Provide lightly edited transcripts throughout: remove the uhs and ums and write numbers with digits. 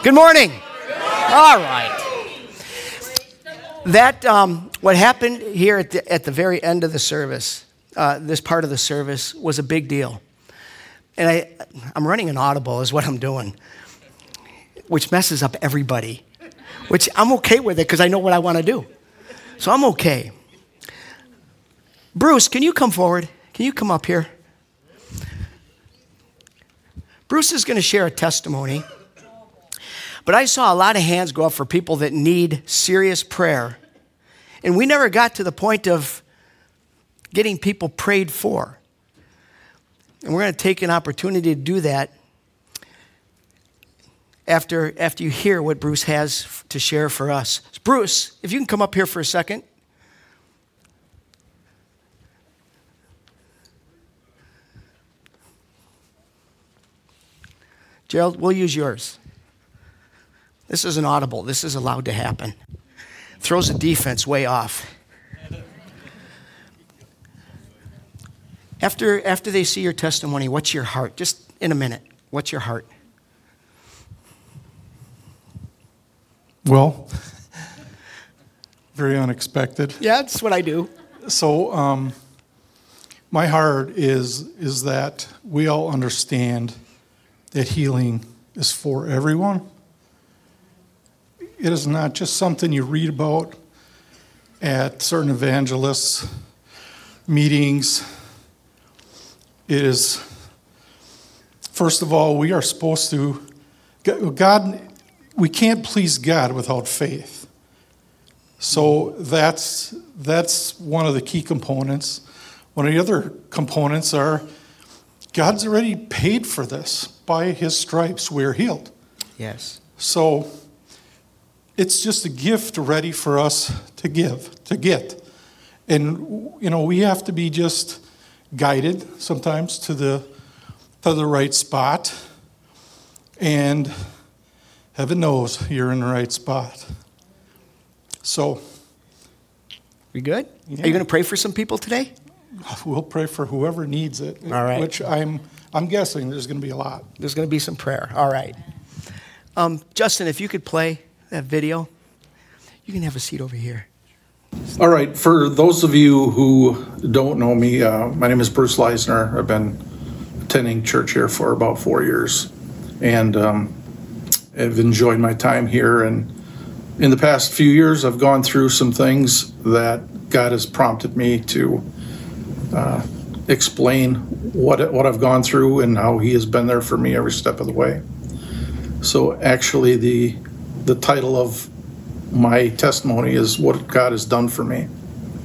Good morning. All right. That what happened here at the very end of the service, this part of the service, was a big deal. And I'm running an audible is what I'm doing, which messes up everybody, which I'm okay with it because I know what I want to do. So I'm okay. Bruce, can you come forward? Can you come up here? Bruce is going to share a testimony. But I saw a lot of hands go up for people that need serious prayer. And we never got to the point of getting people prayed for. And we're going to take an opportunity to do that after you hear what Bruce has to share for us. Bruce, if you can come up here for a second. Gerald, we'll use yours. This is an audible. This is allowed to happen. Throws the defense way off. After they see your testimony, what's your heart? Just in a minute, what's your heart? Well, very unexpected. Yeah, that's what I do. So my heart is that we all understand that healing is for everyone. It is not just something you read about at certain evangelists' meetings. It is, first of all, we are supposed to, God, we can't please God without faith. So that's one of the key components. One of the other components are God's already paid for this. By his stripes, we're healed. Yes. So it's just a gift ready for us to get. And, we have to be just guided sometimes to the right spot. And heaven knows you're in the right spot. So. We good? Yeah. Are you going to pray for some people today? We'll pray for whoever needs it. All right. Which I'm guessing there's going to be a lot. There's going to be some prayer. All right. Justin, if you could play that video. You can have a seat over here. All right. For those of you who don't know me, my name is Bruce Leisner. I've been attending church here for about 4 years. And I've enjoyed my time here. And in the past few years, I've gone through some things that God has prompted me to explain what I've gone through and how he has been there for me every step of the way. So actually the title of my testimony is what God has done for me.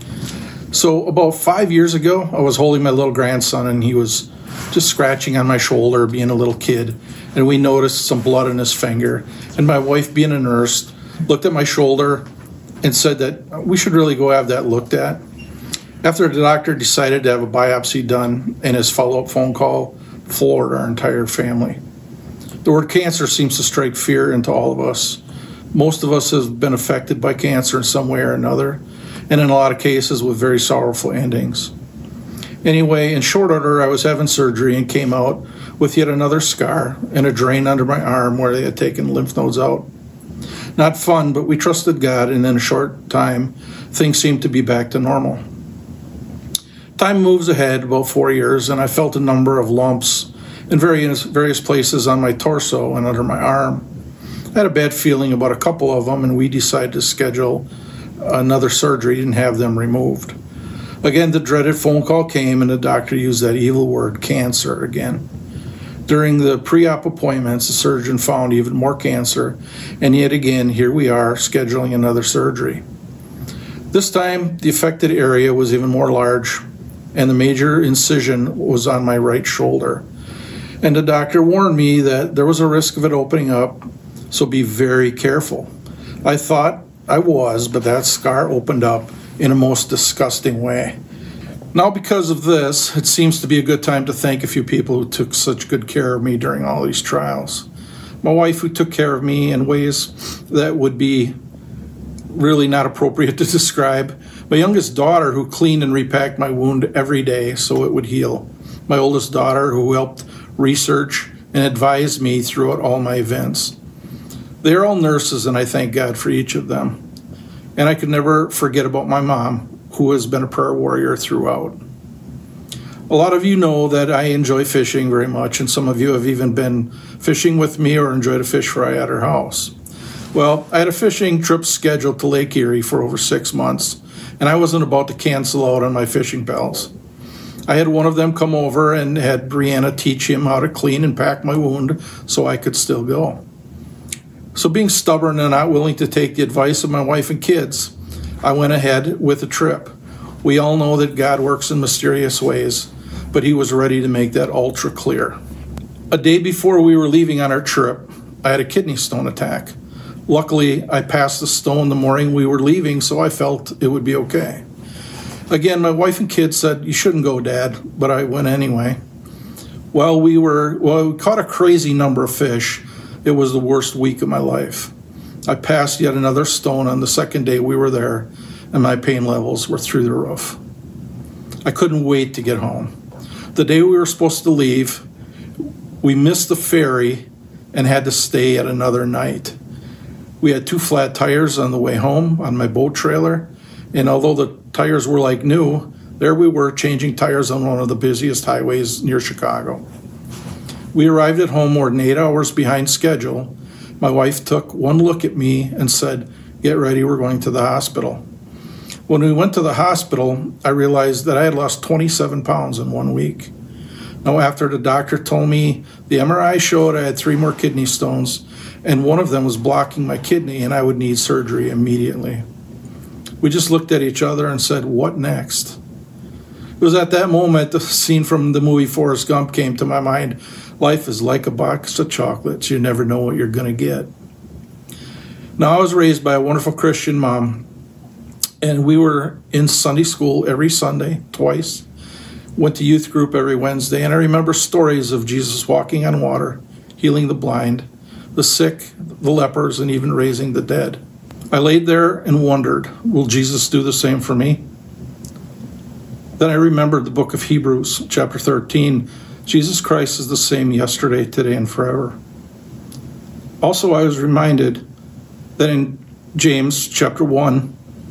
So about 5 years ago, I was holding my little grandson and he was just scratching on my shoulder, being a little kid, and we noticed some blood in his finger. And my wife, being a nurse, looked at my shoulder and said that we should really go have that looked at. After the doctor decided to have a biopsy done and his follow-up phone call, floored our entire family. The word cancer seems to strike fear into all of us. Most of us have been affected by cancer in some way or another, and in a lot of cases with very sorrowful endings. Anyway, in short order, I was having surgery and came out with yet another scar and a drain under my arm where they had taken lymph nodes out. Not fun, but we trusted God, and in a short time, things seemed to be back to normal. Time moves ahead about 4 years, and I felt a number of lumps in various places on my torso and under my arm. I had a bad feeling about a couple of them, and we decided to schedule another surgery and have them removed. Again, the dreaded phone call came, and the doctor used that evil word, cancer, again. During the pre-op appointments, the surgeon found even more cancer, and yet again, here we are scheduling another surgery. This time, the affected area was even more large, and the major incision was on my right shoulder. And the doctor warned me that there was a risk of it opening up, so be very careful. I thought I was, but that scar opened up in a most disgusting way. Now, because of this, it seems to be a good time to thank a few people who took such good care of me during all these trials. My wife, who took care of me in ways that would be really not appropriate to describe. My youngest daughter, who cleaned and repacked my wound every day so it would heal. My oldest daughter, who helped research and advise me throughout all my events. They're all nurses, and I thank God for each of them. And I could never forget about my mom, who has been a prayer warrior throughout. A lot of you know that I enjoy fishing very much, and some of you have even been fishing with me or enjoyed a fish fry at our house. Well, I had a fishing trip scheduled to Lake Erie for over 6 months, and I wasn't about to cancel out on my fishing pals. I had one of them come over and had Brianna teach him how to clean and pack my wound so I could still go. So being stubborn and not willing to take the advice of my wife and kids, I went ahead with the trip. We all know that God works in mysterious ways, but he was ready to make that ultra clear. A day before we were leaving on our trip, I had a kidney stone attack. Luckily, I passed the stone the morning we were leaving, so I felt it would be okay. Again, my wife and kids said, "You shouldn't go, Dad," but I went anyway. We caught a crazy number of fish. It was the worst week of my life. I passed yet another stone on the second day we were there, and my pain levels were through the roof. I couldn't wait to get home. The day we were supposed to leave, we missed the ferry and had to stay at another night. We had 2 flat tires on the way home on my boat trailer, and although the tires were like new, there we were changing tires on one of the busiest highways near Chicago. We arrived at home more than 8 hours behind schedule. My wife took one look at me and said, "Get ready, we're going to the hospital." When we went to the hospital, I realized that I had lost 27 pounds in 1 week. Now, after the doctor told me the MRI showed I had 3 more kidney stones, and one of them was blocking my kidney and I would need surgery immediately. We just looked at each other and said, "What next?" It was at that moment the scene from the movie Forrest Gump came to my mind. Life is like a box of chocolates. You never know what you're going to get. Now, I was raised by a wonderful Christian mom, and we were in Sunday school every Sunday, twice. Went to youth group every Wednesday, and I remember stories of Jesus walking on water, healing the blind, the sick, the lepers, and even raising the dead. I laid there and wondered, will Jesus do the same for me? Then I remembered the book of Hebrews, chapter 13. Jesus Christ is the same yesterday, today, and forever. Also, I was reminded that in James chapter 1,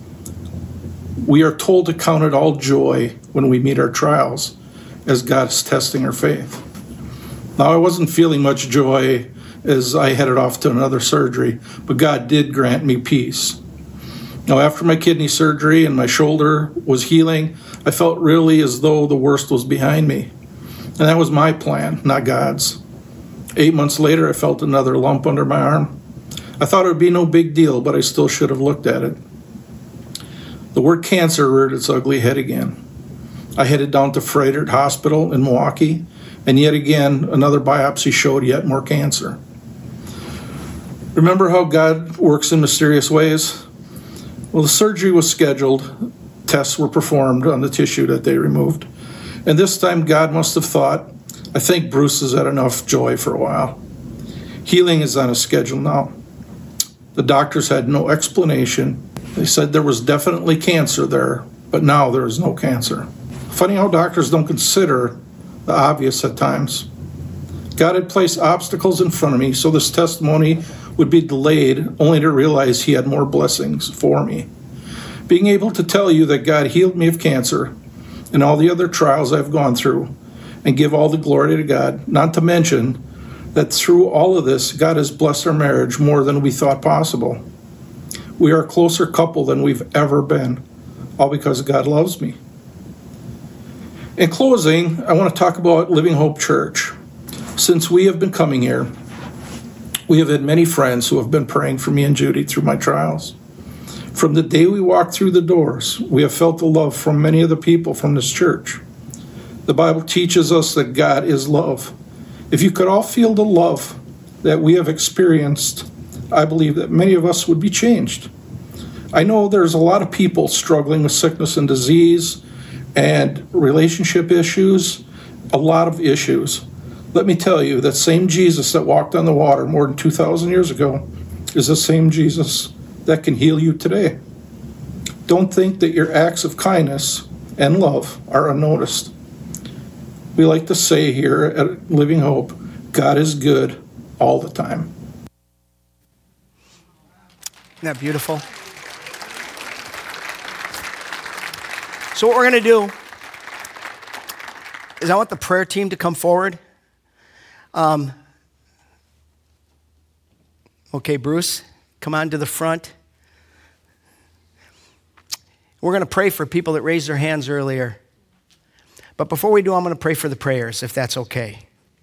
we are told to count it all joy when we meet our trials, as God is testing our faith. Now, I wasn't feeling much joy as I headed off to another surgery, but God did grant me peace. Now, after my kidney surgery and my shoulder was healing, I felt really as though the worst was behind me. And that was my plan, not God's. 8 months later, I felt another lump under my arm. I thought it would be no big deal, but I still should have looked at it. The word cancer reared its ugly head again. I headed down to Froedtert Hospital in Milwaukee, and yet again, another biopsy showed yet more cancer. Remember how God works in mysterious ways? Well, the surgery was scheduled. Tests were performed on the tissue that they removed. And this time, God must have thought, I think Bruce has had enough joy for a while. Healing is on a schedule now. The doctors had no explanation. They said there was definitely cancer there, but now there is no cancer. Funny how doctors don't consider the obvious at times. God had placed obstacles in front of me, so this testimony would be delayed, only to realize he had more blessings for me. Being able to tell you that God healed me of cancer and all the other trials I've gone through, and give all the glory to God, not to mention that through all of this, God has blessed our marriage more than we thought possible. We are a closer couple than we've ever been, all because God loves me. In closing, I want to talk about Living Hope Church. Since we have been coming here, we have had many friends who have been praying for me and Judy through my trials. From the day we walked through the doors, we have felt the love from many of the people from this church. The Bible teaches us that God is love. If you could all feel the love that we have experienced, I believe that many of us would be changed. I know there's a lot of people struggling with sickness and disease and relationship issues, a lot of issues. Let me tell you, that same Jesus that walked on the water more than 2,000 years ago is the same Jesus that can heal you today. Don't think that your acts of kindness and love are unnoticed. We like to say here at Living Hope, God is good all the time. Isn't that beautiful? So what we're going to do is I want the prayer team to come forward. Okay, Bruce, come on to the front. We're going to pray for people that raised their hands earlier. But before we do, I'm going to pray for the prayers, if that's okay.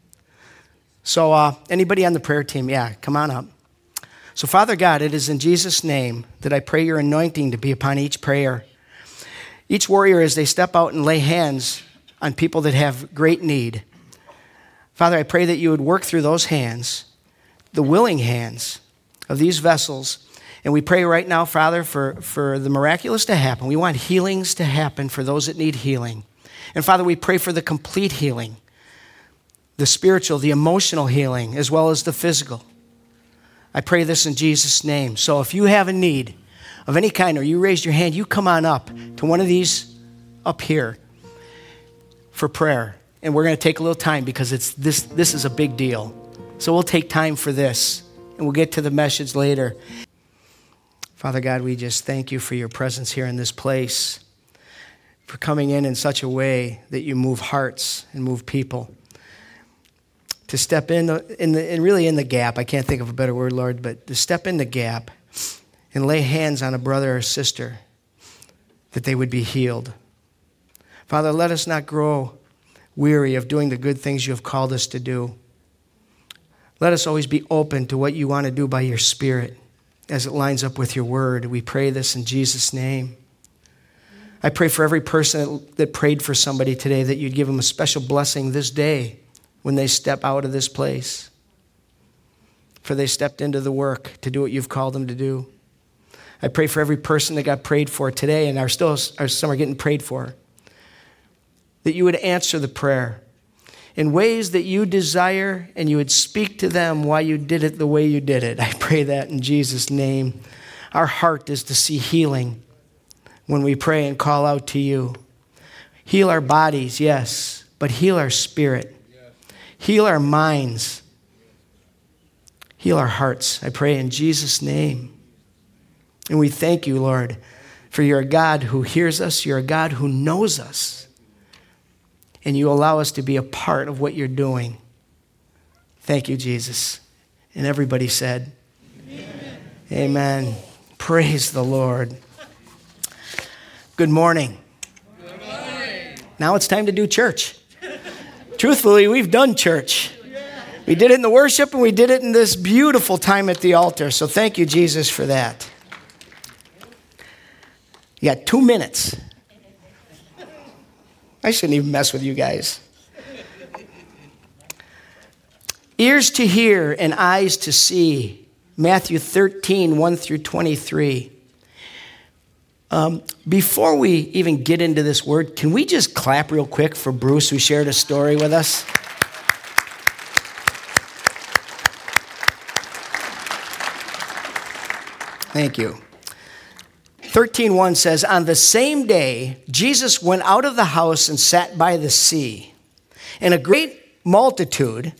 So anybody on the prayer team, yeah, come on up. So Father God, it is in Jesus' name that I pray your anointing to be upon each prayer. Each warrior, as they step out and lay hands on people that have great need. Father, I pray that you would work through those hands, the willing hands of these vessels. And we pray right now, Father, for the miraculous to happen. We want healings to happen for those that need healing. And Father, we pray for the complete healing, the spiritual, the emotional healing, as well as the physical. I pray this in Jesus' name. So if you have a need of any kind, or you raised your hand, you come on up to one of these up here for prayer. And we're going to take a little time because this is a big deal. So we'll take time for this, and we'll get to the message later. Father God, we just thank you for your presence here in this place, for coming in such a way that you move hearts and move people. To step in the gap, I can't think of a better word, Lord, but to step in the gap and lay hands on a brother or sister that they would be healed. Father, let us not grow weary of doing the good things you have called us to do. Let us always be open to what you want to do by your Spirit as it lines up with your word. We pray this in Jesus' name. I pray for every person that prayed for somebody today that you'd give them a special blessing this day when they step out of this place. For they stepped into the work to do what you've called them to do. I pray for every person that got prayed for today and some are getting prayed for, that you would answer the prayer in ways that you desire, and you would speak to them why you did it the way you did it. I pray that in Jesus' name. Our heart is to see healing when we pray and call out to you. Heal our bodies, yes, but heal our spirit. Heal our minds. Heal our hearts. I pray in Jesus' name. And we thank you, Lord, for you're a God who hears us. You're a God who knows us. And you allow us to be a part of what you're doing. Thank you, Jesus. And everybody said, Amen. Amen. Praise the Lord. Good morning. Good morning. Now it's time to do church. Truthfully, we've done church. We did it in the worship, and we did it in this beautiful time at the altar. So thank you, Jesus, for that. You got 2 minutes. I shouldn't even mess with you guys. Ears to hear and eyes to see. Matthew 13, 1 through 23. Before we even get into this word, can we just clap real quick for Bruce, who shared a story with us? Thank you. 13:1 says, on the same day, Jesus went out of the house and sat by the sea. And a great multitude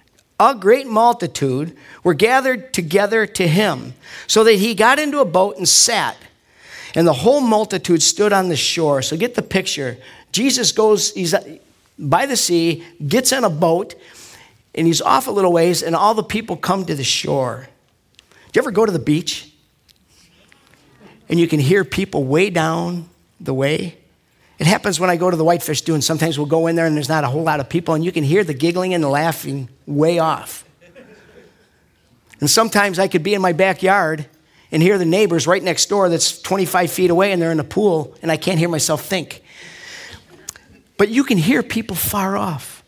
were gathered together to him, so that he got into a boat and sat. And the whole multitude stood on the shore. So get the picture. Jesus goes, he's by the sea, gets in a boat, and he's off a little ways, and all the people come to the shore. Do you ever go to the beach? And you can hear people way down the way. It happens when I go to the Whitefish Dune. Sometimes we'll go in there and there's not a whole lot of people, and you can hear the giggling and the laughing way off. And sometimes I could be in my backyard and hear the neighbors right next door that's 25 feet away, and they're in the pool, and I can't hear myself think. But you can hear people far off.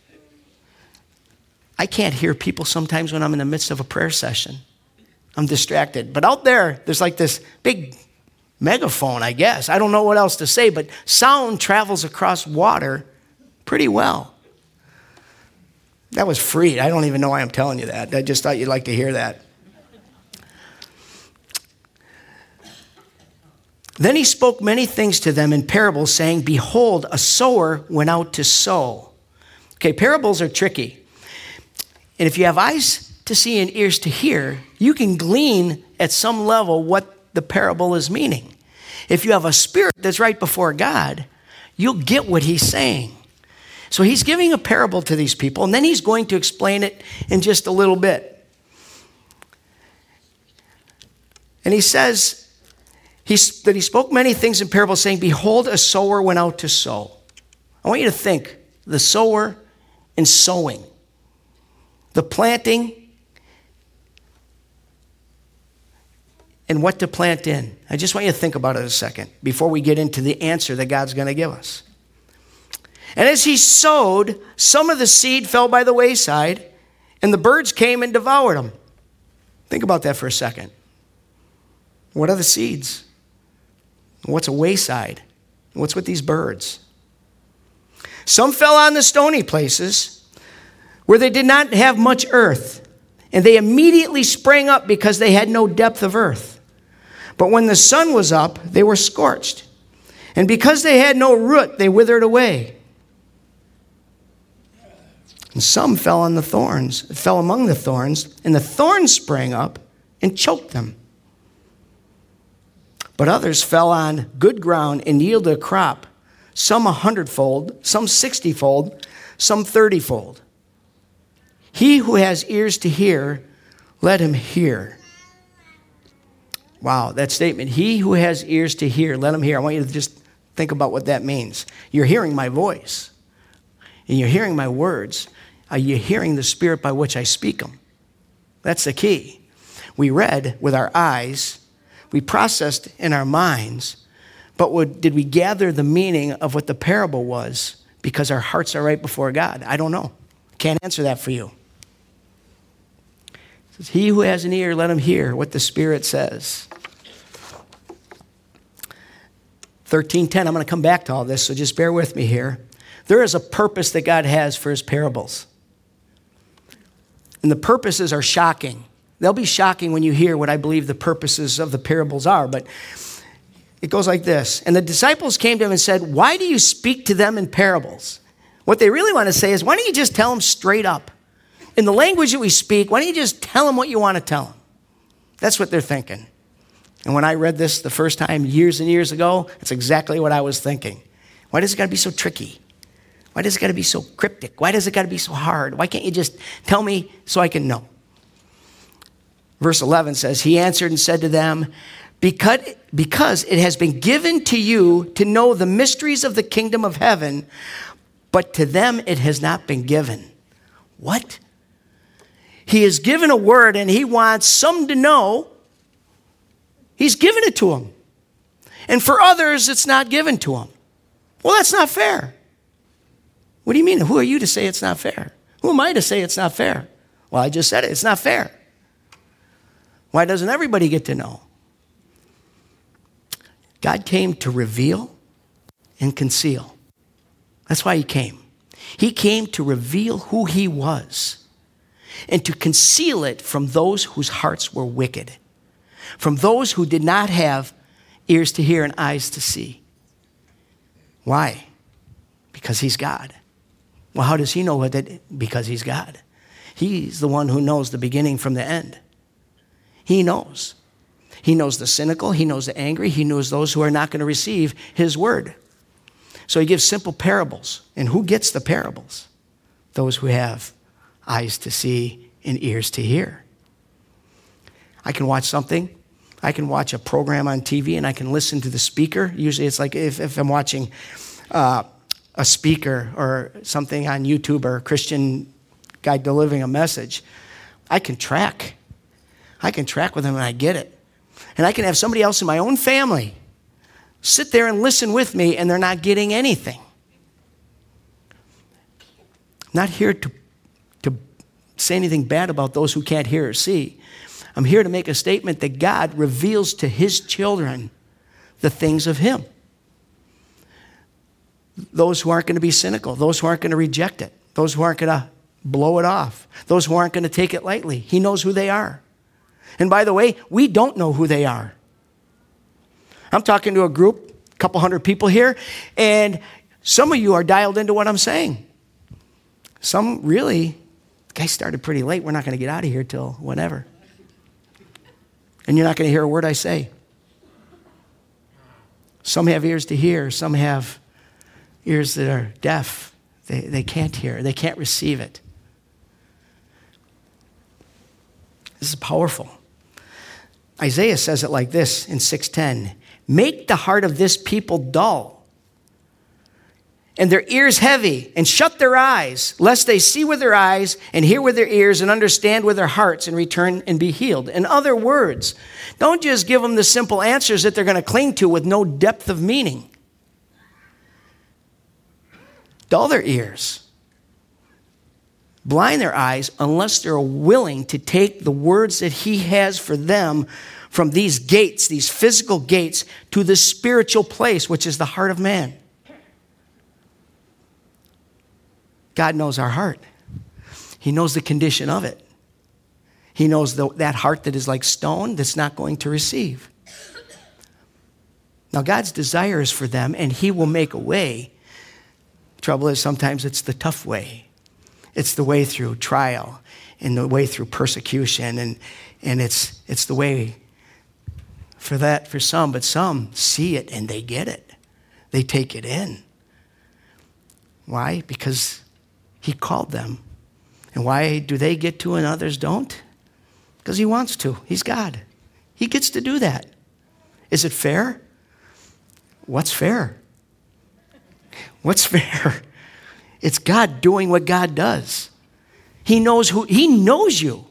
I can't hear people sometimes when I'm in the midst of a prayer session. I'm distracted. But out there, there's like this big megaphone, I guess. I don't know what else to say, but sound travels across water pretty well. That was free. I don't even know why I'm telling you that. I just thought you'd like to hear that. Then he spoke many things to them in parables, saying, behold, a sower went out to sow. Okay, parables are tricky. And if you have eyes to see and ears to hear, you can glean at some level what the parable is meaning. If you have a spirit that's right before God, you'll get what he's saying. So he's giving a parable to these people, and then he's going to explain it in just a little bit. And he says that he spoke many things in parables, saying, behold, a sower went out to sow. I want you to think, the sower and sowing, the planting and what to plant in. I just want you to think about it a second before we get into the answer that God's going to give us. And as he sowed, some of the seed fell by the wayside, and the birds came and devoured them. Think about that for a second. What are the seeds? What's a wayside? What's with these birds? Some fell on the stony places where they did not have much earth, and they immediately sprang up because they had no depth of earth. But when the sun was up, they were scorched. And because they had no root, they withered away. And some fell among the thorns, and the thorns sprang up and choked them. But others fell on good ground and yielded a crop, some 100-fold, some 60-fold, some 30-fold. He who has ears to hear, let him hear. Wow, that statement, he who has ears to hear, let him hear. I want you to just think about what that means. You're hearing my voice, and you're hearing my words. Are you hearing the Spirit by which I speak them? That's the key. We read with our eyes, we processed in our minds, but did we gather the meaning of what the parable was because our hearts are right before God? I don't know. Can't answer that for you. It says, he who has an ear, let him hear what the Spirit says. 13:10, I'm going to come back to all this, so just bear with me here. There is a purpose that God has for his parables. And the purposes are shocking. They'll be shocking when you hear what I believe the purposes of the parables are, but it goes like this. And the disciples came to him and said, why do you speak to them in parables? What they really want to say is, why don't you just tell them straight up? In the language that we speak, why don't you just tell them what you want to tell them? That's what they're thinking. And when I read this the first time years and years ago, that's exactly what I was thinking. Why does it got to be so tricky? Why does it got to be so cryptic? Why does it got to be so hard? Why can't you just tell me so I can know? Verse 11 says, he answered and said to them, because it has been given to you to know the mysteries of the kingdom of heaven, but to them it has not been given. What? He has given a word and he wants some to know. He's given it to them. And for others, it's not given to them. Well, that's not fair. What do you mean? Who are you to say it's not fair? Who am I to say it's not fair? Well, I just said it. It's not fair. Why doesn't everybody get to know? God came to reveal and conceal. That's why he came. He came to reveal who he was and to conceal it from those whose hearts were wicked, from those who did not have ears to hear and eyes to see. Why? Because he's God. Well, how does he know that? Because he's God. He's the one who knows the beginning from the end. He knows. He knows the cynical. He knows the angry. He knows those who are not going to receive his word. So he gives simple parables. And who gets the parables? Those who have eyes to see and ears to hear. I can watch something. I can watch a program on TV and I can listen to the speaker. Usually it's like if I'm watching a speaker or something on YouTube or a Christian guy delivering a message, I can track. I can track with him and I get it. And I can have somebody else in my own family sit there and listen with me and they're not getting anything. I'm not here to say anything bad about those who can't hear or see. I'm here to make a statement that God reveals to his children the things of him. Those who aren't going to be cynical, those who aren't going to reject it, those who aren't going to blow it off, those who aren't going to take it lightly. He knows who they are. And by the way, we don't know who they are. I'm talking to a group, a couple hundred people here, and some of you are dialed into what I'm saying. Some really, the guy started pretty late. We're not going to get out of here till whenever. and you're not going to hear a word I say. Some have ears to hear. Some have ears that are deaf. They can't hear. They can't receive it. This is powerful. Isaiah says it like this in 6:10. Make the heart of this people dull, and their ears heavy, and shut their eyes, lest they see with their eyes and hear with their ears and understand with their hearts and return and be healed. In other words, don't just give them the simple answers that they're going to cling to with no depth of meaning. Dull their ears. Blind their eyes unless they're willing to take the words that he has for them from these gates, these physical gates, to the spiritual place, which is the heart of man. God knows our heart. He knows the condition of it. He knows that heart that is like stone that's not going to receive. Now, God's desire is for them, and he will make a way. Trouble is, sometimes it's the tough way. It's the way through trial and the way through persecution, and it's the way for some, but some see it and they get it. They take it in. Why? Because he called them. And why do they get to and others don't? Because he wants to. He's God. He gets to do that. Is it fair? What's fair? What's fair? It's God doing what God does. He knows you.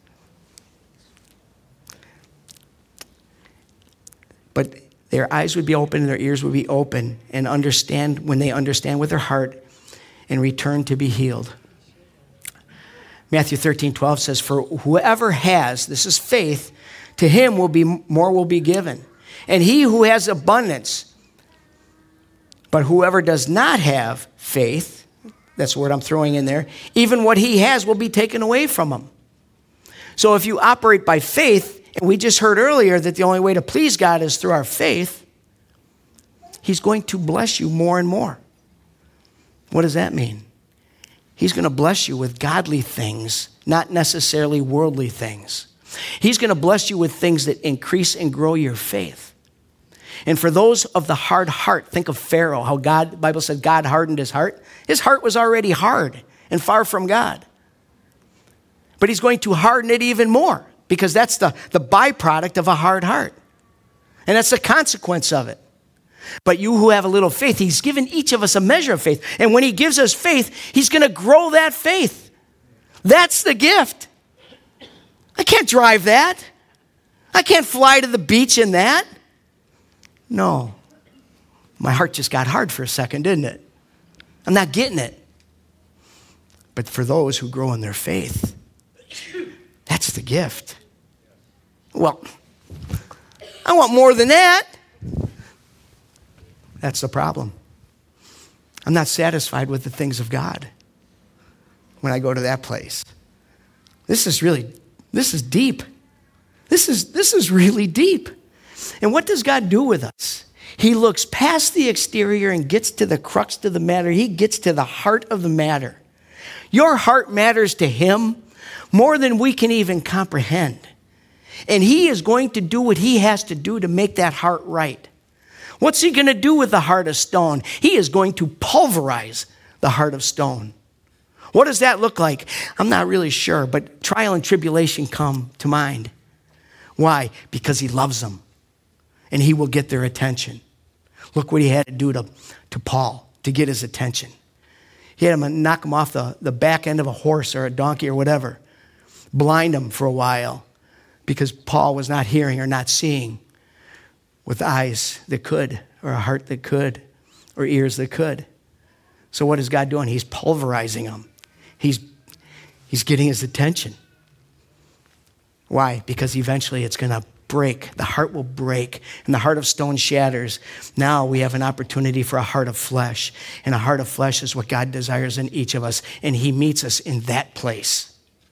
But their eyes would be open and their ears would be open and understand when they understand with their heart and return to be healed. Matthew 13:12 says, for whoever has, this is faith, to him more will be given. And he who has abundance, but whoever does not have faith, that's the word I'm throwing in there, even what he has will be taken away from him. So if you operate by faith, and we just heard earlier that the only way to please God is through our faith, he's going to bless you more and more. What does that mean? He's going to bless you with godly things, not necessarily worldly things. He's going to bless you with things that increase and grow your faith. And for those of the hard heart, think of Pharaoh, how the Bible said God hardened his heart. His heart was already hard and far from God. But he's going to harden it even more because that's the byproduct of a hard heart. And that's the consequence of it. But you who have a little faith, he's given each of us a measure of faith. And when he gives us faith, he's going to grow that faith. That's the gift. I can't drive that. I can't fly to the beach in that. No. My heart just got hard for a second, didn't it? I'm not getting it. But for those who grow in their faith, that's the gift. Well, I want more than that. That's the problem. I'm not satisfied with the things of God when I go to that place. This is deep. This is really deep. And what does God do with us? He looks past the exterior and gets to the crux of the matter. He gets to the heart of the matter. Your heart matters to him more than we can even comprehend. And he is going to do what he has to do to make that heart right. What's he going to do with the heart of stone? He is going to pulverize the heart of stone. What does that look like? I'm not really sure, but trial and tribulation come to mind. Why? Because he loves them, and he will get their attention. Look what he had to do to Paul to get his attention. He had him knock him off the back end of a horse or a donkey or whatever, blind him for a while because Paul was not hearing or not seeing with eyes that could, or a heart that could, or ears that could. So what is God doing? He's pulverizing him. He's getting his attention. Why? Because eventually it's going to break. The heart will break, and the heart of stone shatters. Now we have an opportunity for a heart of flesh, and a heart of flesh is what God desires in each of us, and he meets us in that place.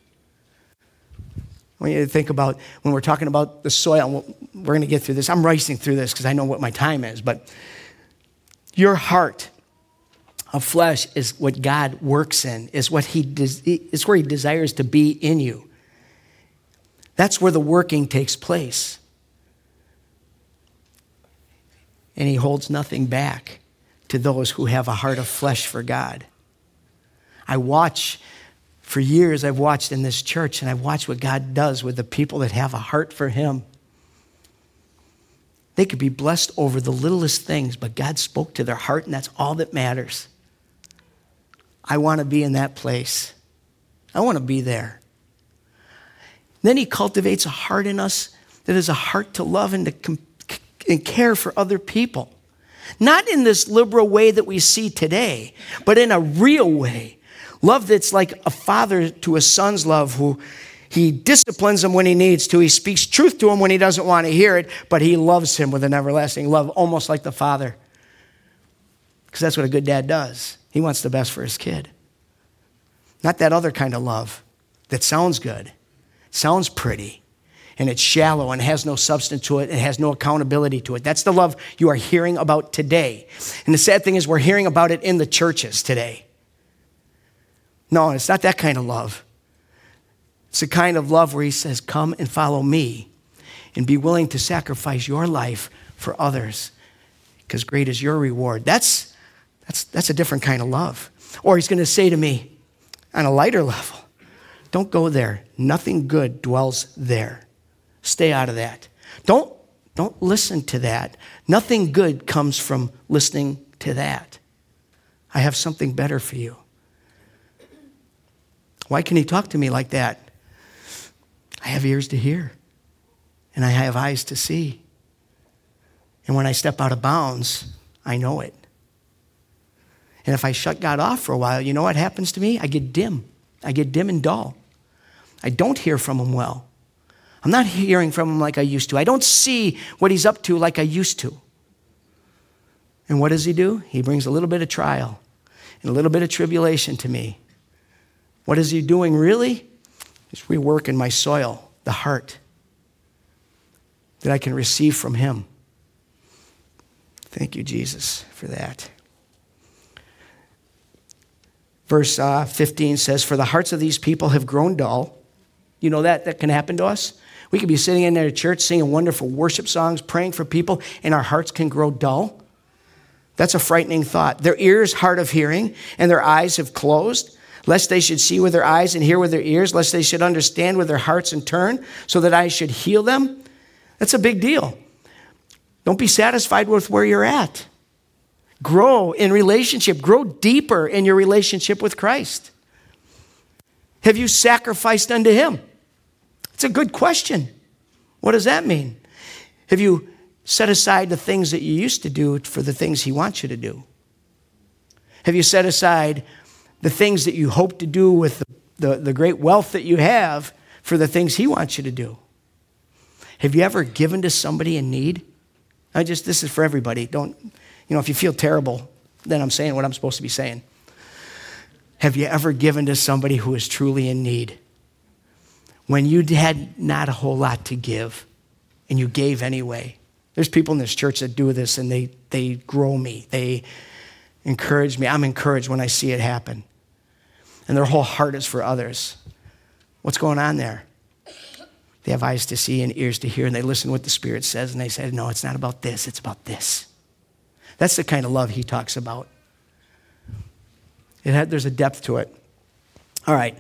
I want you to think about when we're talking about the soil. We're going to get through this. I'm racing through this because I know what my time is. But your heart of flesh is what God works in, is what is where he desires to be in you. That's where the working takes place. And he holds nothing back to those who have a heart of flesh for God. For years I've watched in this church, and I've watched what God does with the people that have a heart for him. They could be blessed over the littlest things, but God spoke to their heart, and that's all that matters. I want to be in that place. I want to be there. Then he cultivates a heart in us that is a heart to love and care for other people. Not in this liberal way that we see today, but in a real way. Love that's like a father to a son's love, who he disciplines him when he needs to. He speaks truth to him when he doesn't want to hear it, but he loves him with an everlasting love, almost like the father. Because that's what a good dad does. He wants the best for his kid. Not that other kind of love that sounds good, sounds pretty, and it's shallow and has no substance to it and has no accountability to it. That's the love you are hearing about today. And the sad thing is we're hearing about it in the churches today. No, it's not that kind of love. It's the kind of love where he says, come and follow me and be willing to sacrifice your life for others because great is your reward. That's a different kind of love. Or he's going to say to me on a lighter level, don't go there. Nothing good dwells there. Stay out of that. Don't listen to that. Nothing good comes from listening to that. I have something better for you. Why can he talk to me like that? I have ears to hear, and I have eyes to see. And when I step out of bounds, I know it. And if I shut God off for a while, you know what happens to me? I get dim. I get dim and dull. I don't hear from him well. I'm not hearing from him like I used to. I don't see what he's up to like I used to. And what does he do? He brings a little bit of trial and a little bit of tribulation to me. What is he doing really? He's reworking my soil, the heart, that I can receive from him. Thank you, Jesus, for that. Verse 15 says, for the hearts of these people have grown dull. You know that can happen to us? We could be sitting in their church singing wonderful worship songs, praying for people, and our hearts can grow dull. That's a frightening thought. Their ears hard of hearing, and their eyes have closed, lest they should see with their eyes and hear with their ears, lest they should understand with their hearts and turn, so that I should heal them. That's a big deal. Don't be satisfied with where you're at. Grow in relationship. Grow deeper in your relationship with Christ. Have you sacrificed unto him? It's a good question. What does that mean? Have you set aside the things that you used to do for the things he wants you to do? Have you set aside the things that you hope to do with the great wealth that you have for the things he wants you to do? Have you ever given to somebody in need? This is for everybody. If you feel terrible, then I'm saying what I'm supposed to be saying. Have you ever given to somebody who is truly in need? When you had not a whole lot to give, and you gave anyway. There's people in this church that do this, and they grow me. They encourage me. I'm encouraged when I see it happen. And their whole heart is for others. What's going on there? They have eyes to see and ears to hear, and they listen to what the Spirit says, and they say, no, it's not about this, it's about this. That's the kind of love he talks about. There's a depth to it. All right.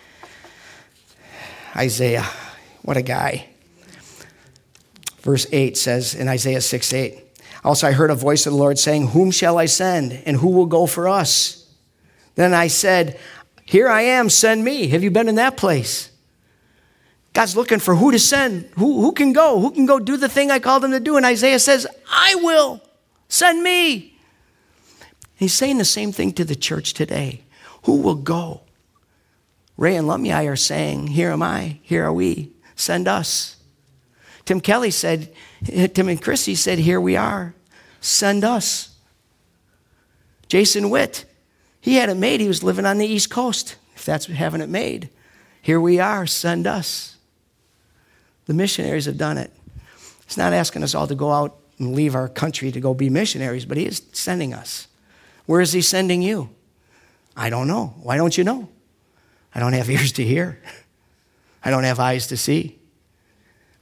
Isaiah, what a guy. Verse 8 says in Isaiah 6:8, also I heard a voice of the Lord saying, whom shall I send, and who will go for us? Then I said, here I am, send me. Have you been in that place? God's looking for who to send, who can go do the thing I called him to do. And Isaiah says, I will, send me. He's saying the same thing to the church today. Who will go? Ray and Lummi are saying, here am I, here are we, send us. Tim and Chrissy said, here we are, send us. Jason Witt, he had it made, he was living on the East Coast, if that's having it made. Here we are, send us. The missionaries have done it. He's not asking us all to go out and leave our country to go be missionaries, but he is sending us. Where is he sending you? I don't know. Why don't you know? I don't have ears to hear. I don't have eyes to see.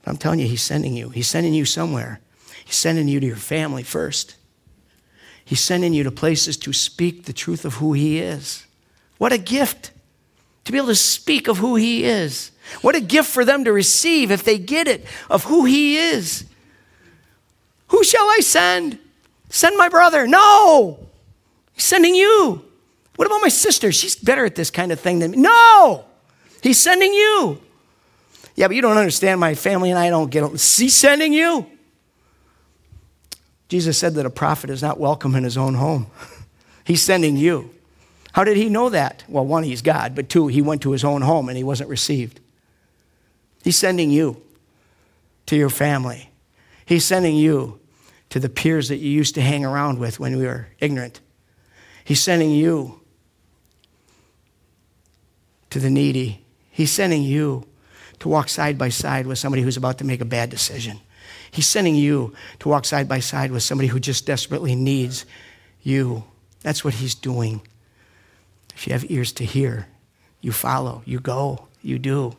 I'm telling you, he's sending you. He's sending you somewhere. He's sending you to your family first. He's sending you to places to speak the truth of who he is. What a gift to be able to speak of who he is. What a gift for them to receive if they get it, of who he is. Who shall I send? Send my brother. No. He's sending you. What about my sister? She's better at this kind of thing than me. No. He's sending you. Yeah, but you don't understand. My family and I don't get it. He's sending you. Jesus said that a prophet is not welcome in his own home. He's sending you. How did he know that? Well, one, he's God, but two, he went to his own home and he wasn't received. He's sending you to your family. He's sending you to the peers that you used to hang around with when we were ignorant. He's sending you to the needy. He's sending you to walk side by side with somebody who's about to make a bad decision. He's sending you to walk side by side with somebody who just desperately needs you. That's what he's doing. If you have ears to hear, you follow, you go, you do.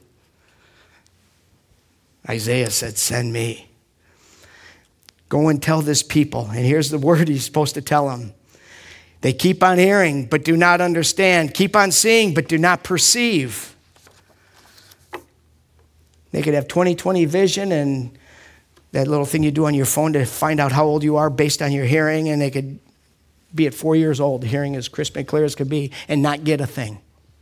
Isaiah said, send me. Go and tell this people. And here's the word he's supposed to tell them. They keep on hearing, but do not understand. Keep on seeing, but do not perceive. They could have 20/20 vision and that little thing you do on your phone to find out how old you are based on your hearing, and they could be at 4 years old, hearing as crisp and clear as could be, and not get a thing.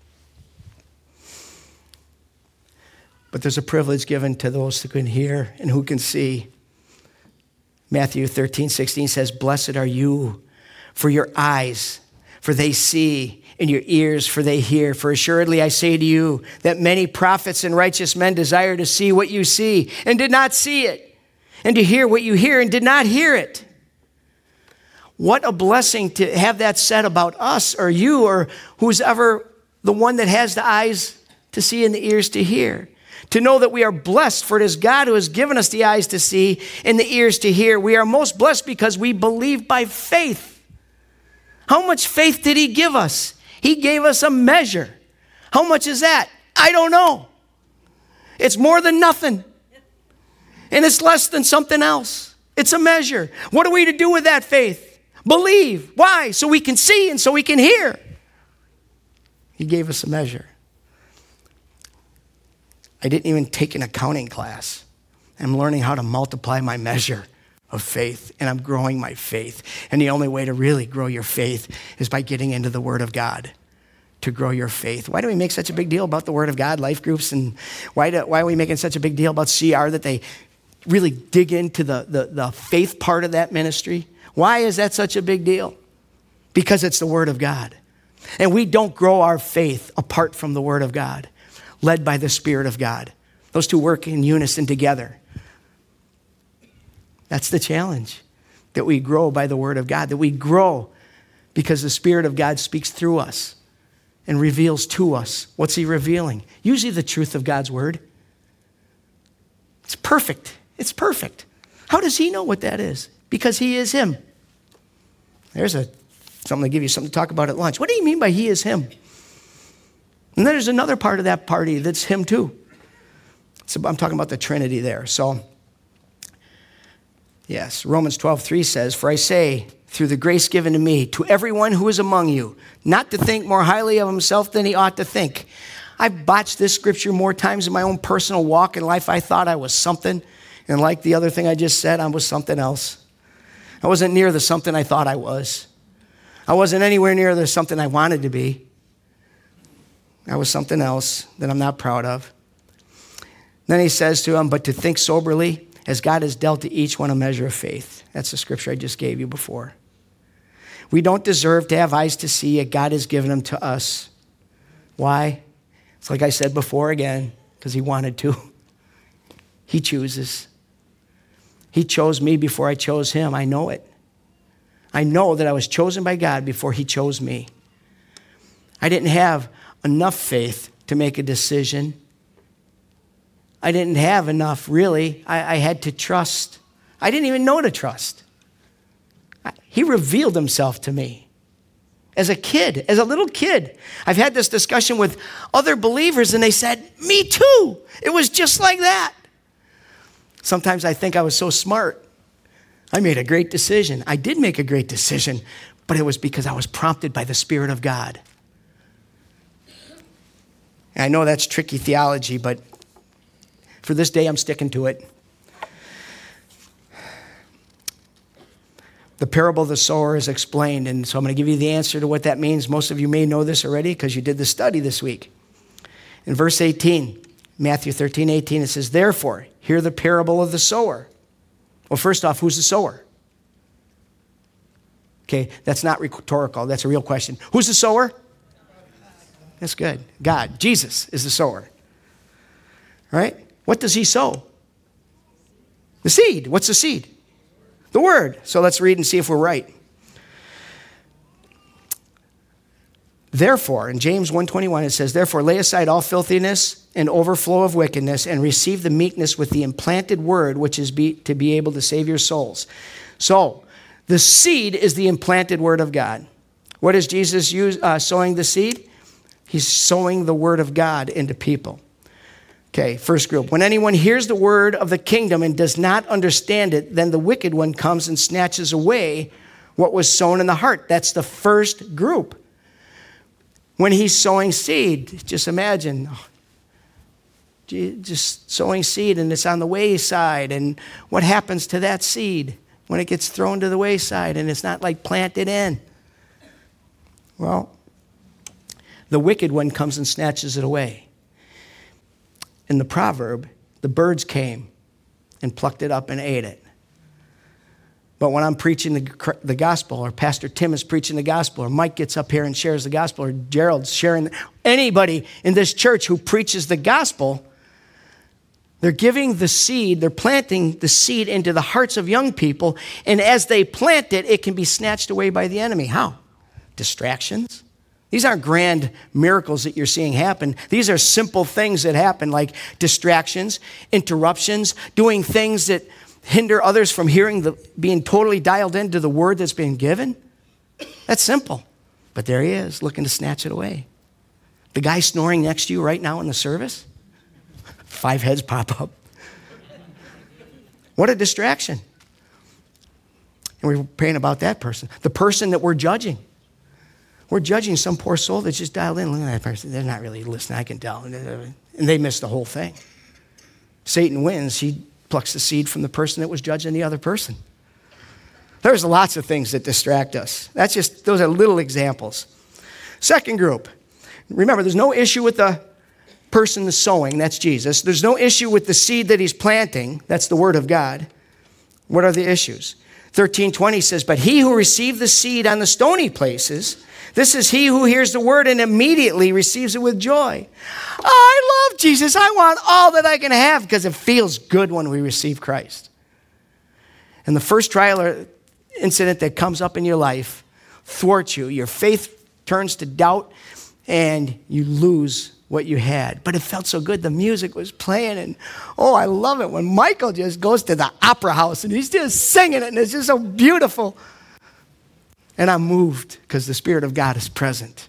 But there's a privilege given to those who can hear and who can see. Matthew 13:16 says, blessed are you for your eyes, for they see, and your ears, for they hear. For assuredly I say to you that many prophets and righteous men desire to see what you see and did not see it, and to hear what you hear and did not hear it. What a blessing to have that said about us or you or who's ever the one that has the eyes to see and the ears to hear. To know that we are blessed, for it is God who has given us the eyes to see and the ears to hear. We are most blessed because we believe by faith. How much faith did he give us? He gave us a measure. How much is that? I don't know. It's more than nothing. And it's less than something else. It's a measure. What are we to do with that faith? Believe. Why? So we can see and so we can hear. He gave us a measure. I didn't even take an accounting class. I'm learning how to multiply my measure of faith, and I'm growing my faith. And the only way to really grow your faith is by getting into the Word of God to grow your faith. Why do we make such a big deal about the Word of God, life groups, and why are we making such a big deal about CR, that they really dig into the faith part of that ministry? Why is that such a big deal? Because it's the Word of God. And we don't grow our faith apart from the Word of God, led by the Spirit of God. Those two work in unison together. That's the challenge, that we grow by the Word of God, that we grow because the Spirit of God speaks through us and reveals to us. What's he revealing? Usually the truth of God's Word. It's perfect. It's perfect. How does he know what that is? Because he is him. There's something to give you something to talk about at lunch. What do you mean by he is him? And then there's another part of that party that's him too. So I'm talking about the Trinity there. So, yes, Romans 12:3 says, for I say, through the grace given to me, to everyone who is among you, not to think more highly of himself than he ought to think. I've botched this scripture more times in my own personal walk in life. I thought I was something, and like the other thing I just said, I was something else. I wasn't near the something I thought I was. I wasn't anywhere near the something I wanted to be. I was something else that I'm not proud of. Then he says to him, but to think soberly, as God has dealt to each one a measure of faith. That's the scripture I just gave you before. We don't deserve to have eyes to see, yet God has given them to us. Why? It's like I said before again, because he wanted to. He chooses. He chose me before I chose him. I know it. I know that I was chosen by God before he chose me. I didn't have enough faith to make a decision. I didn't have enough, really. I had to trust. I didn't even know to trust. He revealed himself to me as a kid, as a little kid. I've had this discussion with other believers, and they said, me too. It was just like that. Sometimes I think I was so smart. I made a great decision. I did make a great decision, but it was because I was prompted by the Spirit of God. And I know that's tricky theology, but for this day, I'm sticking to it. The parable of the sower is explained, and so I'm going to give you the answer to what that means. Most of you may know this already because you did the study this week. In verse 18, Matthew 13:18, it says, therefore, hear the parable of the sower. Well, first off, who's the sower? Okay, that's not rhetorical. That's a real question. Who's the sower? That's good. God. Jesus is the sower. Right? What does he sow? The seed. What's the seed? The word. So let's read and see if we're right. Therefore, in James 1:21, it says, therefore, lay aside all filthiness and overflow of wickedness and receive the meekness with the implanted word, which is to be able to save your souls. So, the seed is the implanted word of God. What is Jesus sowing the seed? He's sowing the word of God into people. Okay, first group. When anyone hears the word of the kingdom and does not understand it, then the wicked one comes and snatches away what was sown in the heart. That's the first group. When he's sowing seed, just imagine, just sowing seed and it's on the wayside. And what happens to that seed when it gets thrown to the wayside and it's not like planted in? Well, the wicked one comes and snatches it away. In the proverb, the birds came and plucked it up and ate it. But when I'm preaching the gospel, or Pastor Tim is preaching the gospel, or Mike gets up here and shares the gospel, or Gerald's sharing, anybody in this church who preaches the gospel, they're giving the seed, they're planting the seed into the hearts of young people, and as they plant it, it can be snatched away by the enemy. How? Distractions. These aren't grand miracles that you're seeing happen. These are simple things that happen, like distractions, interruptions, doing things that hinder others from being totally dialed into the word that's been given. That's simple. But there he is, looking to snatch it away. The guy snoring next to you right now in the service, 5 heads pop up. What a distraction. And we're praying about that person. The person that we're judging. We're judging some poor soul that's just dialed in. Look at that person. They're not really listening, I can tell. And they miss the whole thing. Satan wins. He plucks the seed from the person that was judging the other person. There's lots of things that distract us. Those are little examples. Second group. Remember, there's no issue with the person that's sowing. That's Jesus. There's no issue with the seed that he's planting. That's the word of God. What are the issues? 13:20 says, but he who received the seed on the stony places, this is he who hears the word and immediately receives it with joy. Oh, I love Jesus. I want all that I can have because it feels good when we receive Christ. And the first trial or incident that comes up in your life thwarts you. Your faith turns to doubt and you lose what you had. But it felt so good. The music was playing and I love it when Michael just goes to the opera house and he's just singing it and it's just so beautiful. And I'm moved because the Spirit of God is present.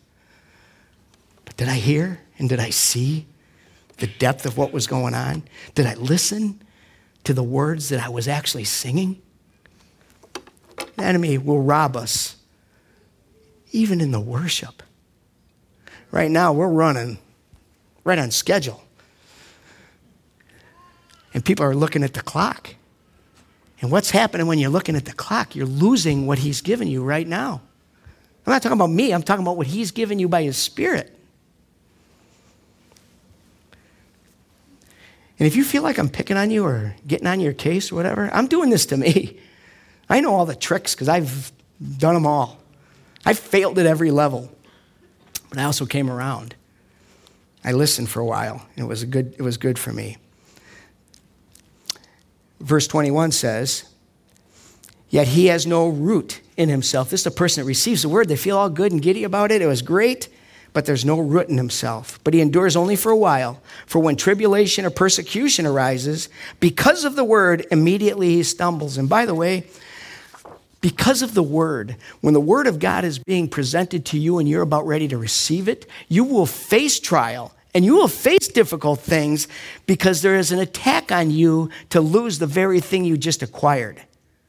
But did I hear and did I see the depth of what was going on? Did I listen to the words that I was actually singing? The enemy will rob us, even in the worship. Right now, we're running right on schedule. And people are looking at the clock. And what's happening when you're looking at the clock? You're losing what he's given you right now. I'm not talking about me. I'm talking about what he's given you by his Spirit. And if you feel like I'm picking on you or getting on your case or whatever, I'm doing this to me. I know all the tricks because I've done them all. I've failed at every level. But I also came around. I listened for a while. And it was good for me. Verse 21 says, yet he has no root in himself. This is a person that receives the word. They feel all good and giddy about it. It was great, but there's no root in himself. But he endures only for a while. For when tribulation or persecution arises, because of the word, immediately he stumbles. And by the way, because of the word, when the word of God is being presented to you and you're about ready to receive it, you will face trial And you will face difficult things because there is an attack on you to lose the very thing you just acquired.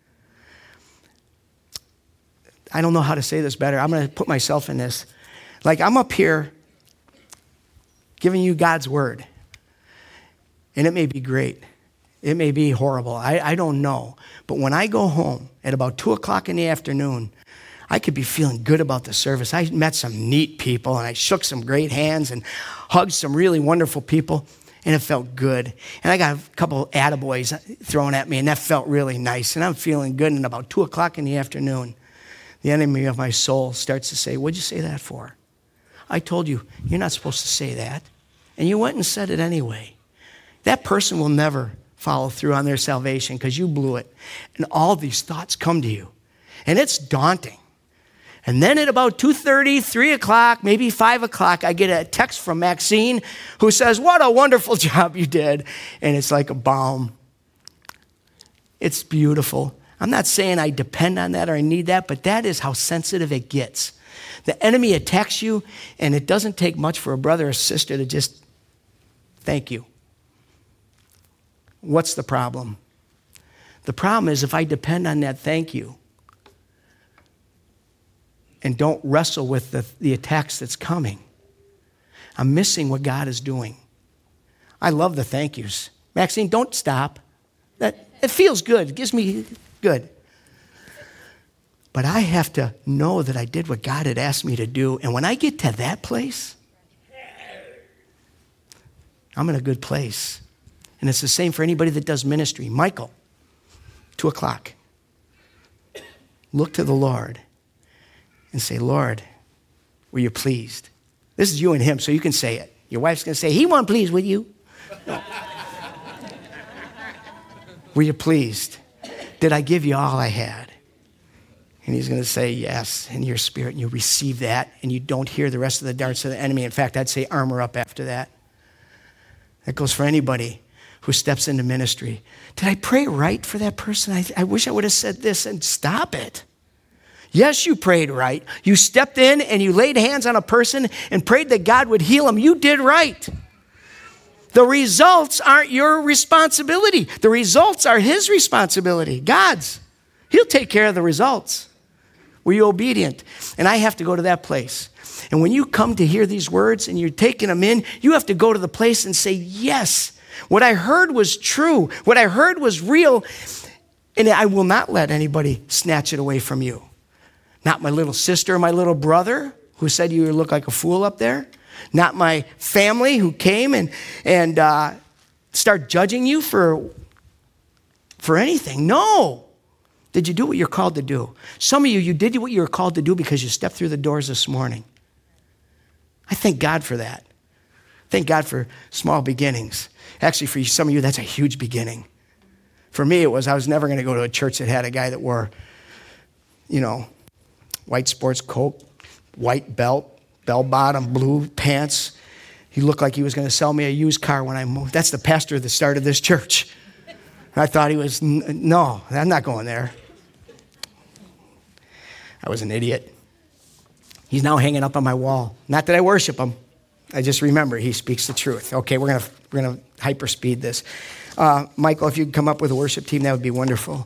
I don't know how to say this better. I'm going to put myself in this. Like, I'm up here giving you God's word. And it may be great. It may be horrible. I don't know. But when I go home at about 2 o'clock in the afternoon, I could be feeling good about the service. I met some neat people, and I shook some great hands and hugged some really wonderful people, and it felt good. And I got a couple attaboys thrown at me, and that felt really nice. And I'm feeling good. And about 2 o'clock in the afternoon, the enemy of my soul starts to say, "What'd you say that for? I told you, you're not supposed to say that." And you went and said it anyway. That person will never follow through on their salvation because you blew it. And all these thoughts come to you. And it's daunting. And then at about 2:30, 3 o'clock, maybe 5 o'clock, I get a text from Maxine who says, "What a wonderful job you did." And it's like a balm. It's beautiful. I'm not saying I depend on that or I need that, but that is how sensitive it gets. The enemy attacks you, and it doesn't take much for a brother or sister to just thank you. What's the problem? The problem is if I depend on that thank you and don't wrestle with the attacks that's coming, I'm missing what God is doing. I love the thank yous. Maxine, don't stop. It feels good. It gives me good. But I have to know that I did what God had asked me to do. And when I get to that place, I'm in a good place. And it's the same for anybody that does ministry. Michael, 2 o'clock. Look to the Lord and say, "Lord, were you pleased?" This is you and him, so you can say it. Your wife's going to say, "He wasn't pleased with you." No. Were you pleased? Did I give you all I had? And he's going to say yes in your spirit, and you receive that, and you don't hear the rest of the darts of the enemy. In fact, I'd say armor up after that. That goes for anybody who steps into ministry. Did I pray right for that person? I wish I would have said this, and stop it. Yes, you prayed right. You stepped in and you laid hands on a person and prayed that God would heal them. You did right. The results aren't your responsibility. The results are his responsibility, God's. He'll take care of the results. Were you obedient? And I have to go to that place. And when you come to hear these words and you're taking them in, you have to go to the place and say, yes, what I heard was true. What I heard was real. And I will not let anybody snatch it away from you. Not my little sister or my little brother who said you look like a fool up there. Not my family who came and start judging you for anything. No. Did you do what you're called to do? Some of you did what you were called to do because you stepped through the doors this morning. I thank God for that. Thank God for small beginnings. Actually, for some of you, that's a huge beginning. For me, I was never going to go to a church that had a guy that wore, white sports coat, white belt, bell-bottom, blue pants. He looked like he was going to sell me a used car when I moved. That's the pastor that started this church. I thought he was, no, I'm not going there. I was an idiot. He's now hanging up on my wall. Not that I worship him. I just remember he speaks the truth. Okay, we're gonna hyperspeed this. Michael, if you could come up with a worship team, that would be wonderful.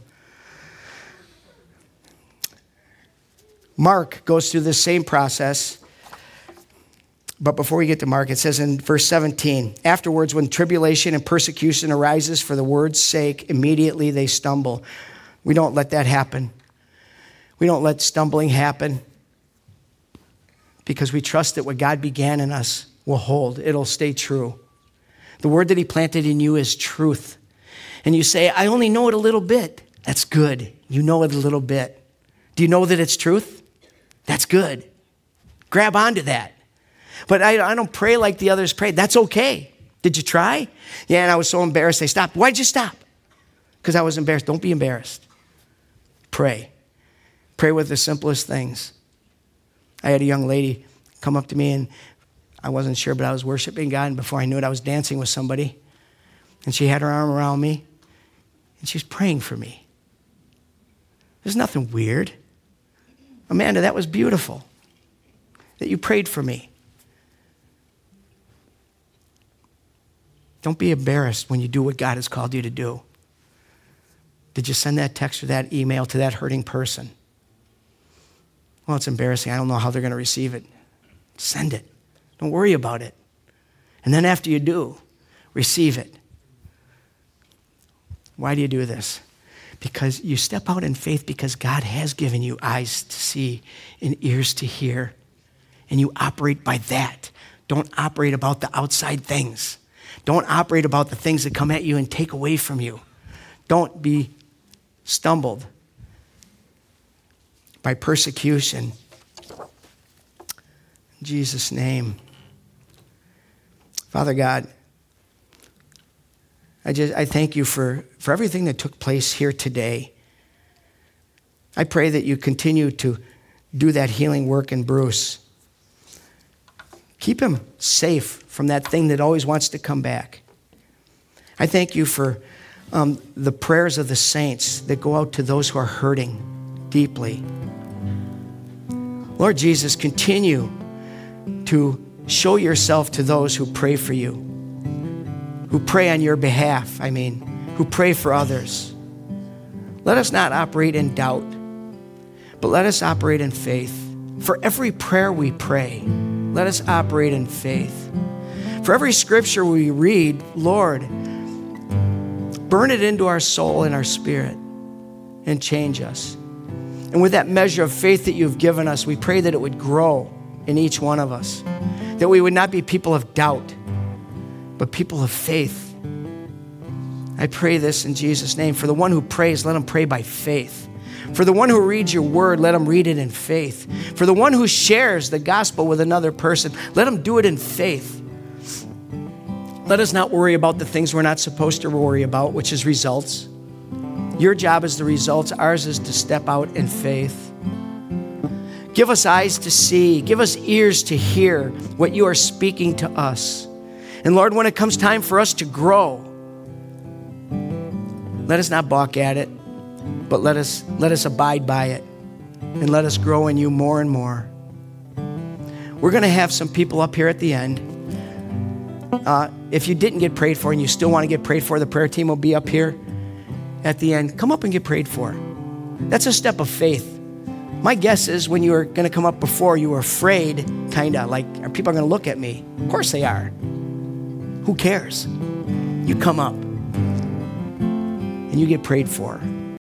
Mark goes through this same process. But before we get to Mark, it says in verse 17, afterwards, when tribulation and persecution arises for the word's sake, immediately they stumble. We don't let that happen. We don't let stumbling happen because we trust that what God began in us will hold. It'll stay true. The word that he planted in you is truth. And you say, I only know it a little bit. That's good. You know it a little bit. Do you know that it's truth? That's good. Grab onto that. But I don't pray like the others prayed. That's okay. Did you try? Yeah, and I was so embarrassed. They stopped. Why'd you stop? Because I was embarrassed. Don't be embarrassed. Pray. Pray with the simplest things. I had a young lady come up to me, and I wasn't sure, but I was worshiping God, and before I knew it, I was dancing with somebody. And she had her arm around me, and she was praying for me. There's nothing weird. Amanda, that was beautiful that you prayed for me. Don't be embarrassed when you do what God has called you to do. Did you send that text or that email to that hurting person? Well, it's embarrassing. I don't know how they're going to receive it. Send it. Don't worry about it. And then after you do, receive it. Why do you do this? Because you step out in faith because God has given you eyes to see and ears to hear. And you operate by that. Don't operate about the outside things. Don't operate about the things that come at you and take away from you. Don't be stumbled by persecution. In Jesus' name. Father God, I thank you for everything that took place here today. I pray that you continue to do that healing work in Bruce. Keep him safe from that thing that always wants to come back. I thank you for the prayers of the saints that go out to those who are hurting deeply. Lord Jesus, continue to show yourself to those who pray for you, who pray on your behalf, who pray for others. Let us not operate in doubt, but let us operate in faith. For every prayer we pray, let us operate in faith. For every scripture we read, Lord, burn it into our soul and our spirit and change us. And with that measure of faith that you've given us, we pray that it would grow in each one of us, that we would not be people of doubt, but people of faith. I pray this in Jesus' name. For the one who prays, let him pray by faith. For the one who reads your word, let him read it in faith. For the one who shares the gospel with another person, let him do it in faith. Let us not worry about the things we're not supposed to worry about, which is results. Your job is the results. Ours is to step out in faith. Give us eyes to see. Give us ears to hear what you are speaking to us. And Lord, when it comes time for us to grow, let us not balk at it, but let us abide by it. And let us grow in you more and more. We're going to have some people up here at the end. If you didn't get prayed for and you still want to get prayed for, the prayer team will be up here at the end. Come up and get prayed for. That's a step of faith. My guess is when you were going to come up before, you were afraid, kind of like, are people going to look at me? Of course they are. Who cares? You come up and you get prayed for.